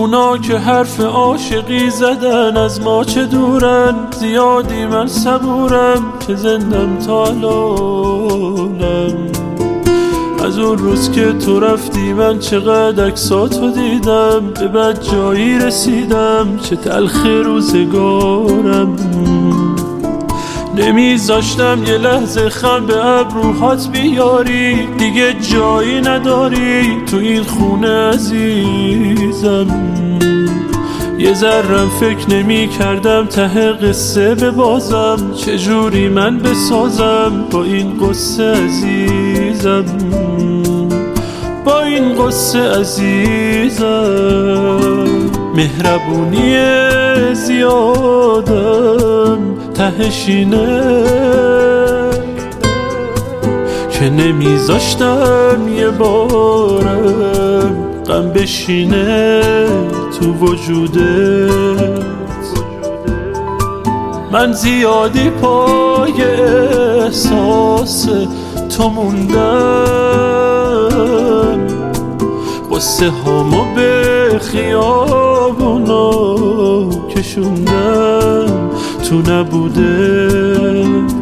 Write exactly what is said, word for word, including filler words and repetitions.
اونا که حرف عاشقی زدن از ما چه دورن، زیادی من صبورم که زندم تا الانم. از اون روز که تو رفتی من چقدر عکساتو دیدم، به بد جایی رسیدم چه تلخ روزگارم. نمیذاشتم یه لحظه خم به ابروهات بیاری، دیگه جایی نداری تو این خونه عزیزم. یه ذرم فکر نمی کردم ته قصه ببازم، چجوری من بسازم با این قصه عزیزم، با این قصه عزیزم. مهربونی زیادم تهش اینه که نمیذاشتم یه بارم غم بشینه تو وجودت. من زیادی پای احساس تو موندم، قصه هامو به خیابونا کشوندم تو نبوده.